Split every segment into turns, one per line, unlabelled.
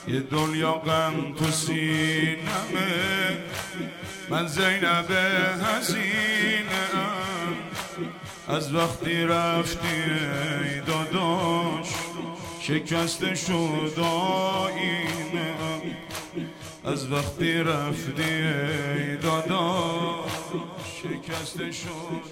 یه دنیا غم تو سینمه، من زینب حزینم. از وقتی رفتی ای داداش شکسته شد آینم. از وقتی رفتی ای داداش شکسته شد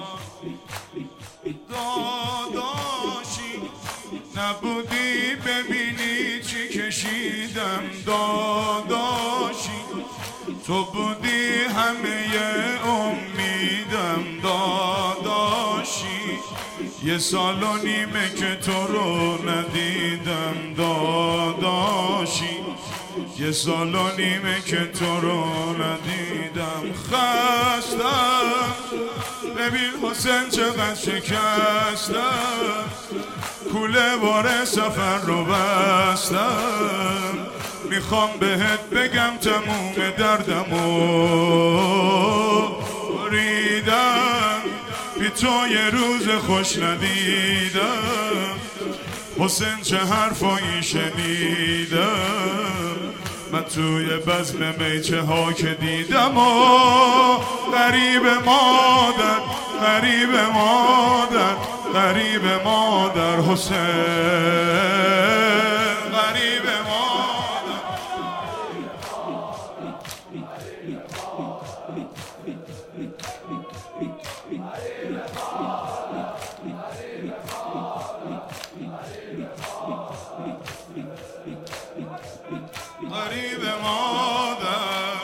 داداشی. نبودی ببینی چی کشیدم داداشی، تو بودی همه امیدم داداشی. یه سال و نیمه که تو رو ندیدم داداشی، یه سال و نیمه که تو رو ندیدم. خستم ببین حسین چقدر شکستم، کوله بار سفر رو بستم. میخوام بهت بگم تموم دردمو ریدم، بی تو یه روز خوش ندیدم. حسین چه حرفایی شنیدم من توی بزم میچه ها که دیدم. غریب مادر غریب مادر غریب مادر حسین غریب مادر. غریب مادر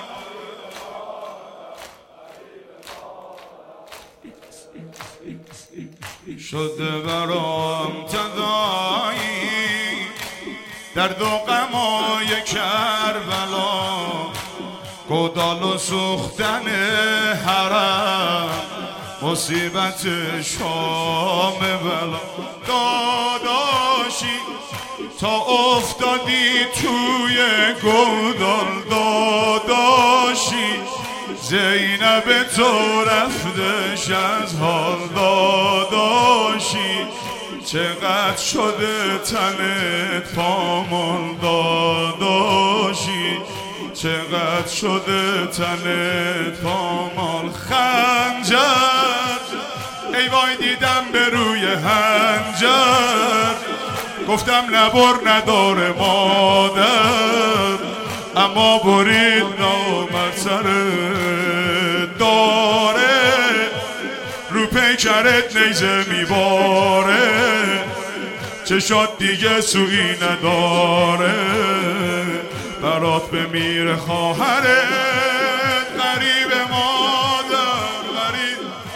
شده برام تداعی، درد و غمای کربلا، گودال و سوختن حرم، مصیبت شام بلا. داداشی تا افتادی توی گودال داداشی، زینب تو رفتش از حال داداشی. چقدر شده تنت پامال داداشی، چقدر شده تنت پامال. خنجر ای وای دیدم به روی هنجر، گفتم نبر نداره مادر، اما برید نامرد سر داره. رو پیکرت نیزه میباره، چشات دیگه سویی نداره. برات بمیره خواهرت غریب مادر غریب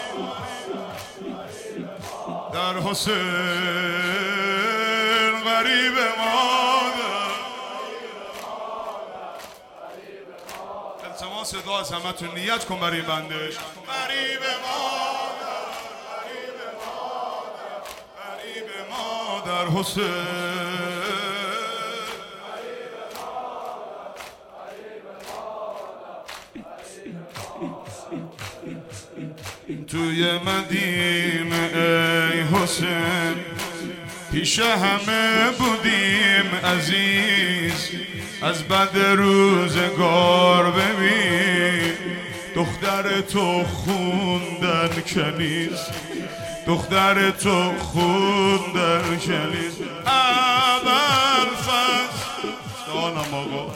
در حسین غریب مادر. التماس دعا از همتون نیت کن برای بندش. غریب مادر غریب مادر غریب مادر حسین. توی مدینه ای حسین پیش همه بودیم عزیز، از بد روزگار ببین دختر تو خوندن کنیز، دختر تو خوندن کنیز. ابوالفضل سلام آقا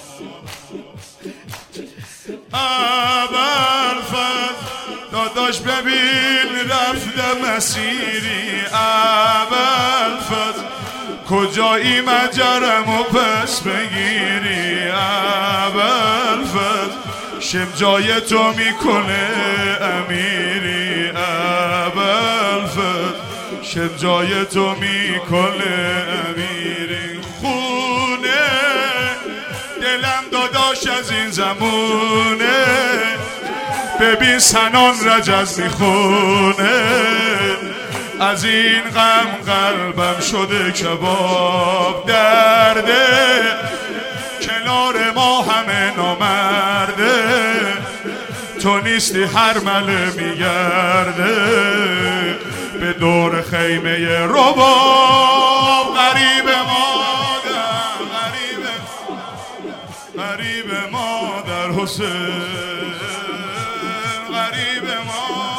ابوالفضل داداش ببین رفته مسیری. ابوالفضل کجایی مجرمو پس بگیری. ابوالفضل شم جای تو میکنه امیری. ابوالفضل شم جای تو میکنه امیری. خونه دلم داداش از این زمونه، ببین سنان رجز میخونه. از این غم قلبم شده کباب درده، کنار ما همه نامرده. تو نیستی هر مله میگرده به دور خیمه رباب. غریب مادر غریب غریب مادر حسین غریب مادر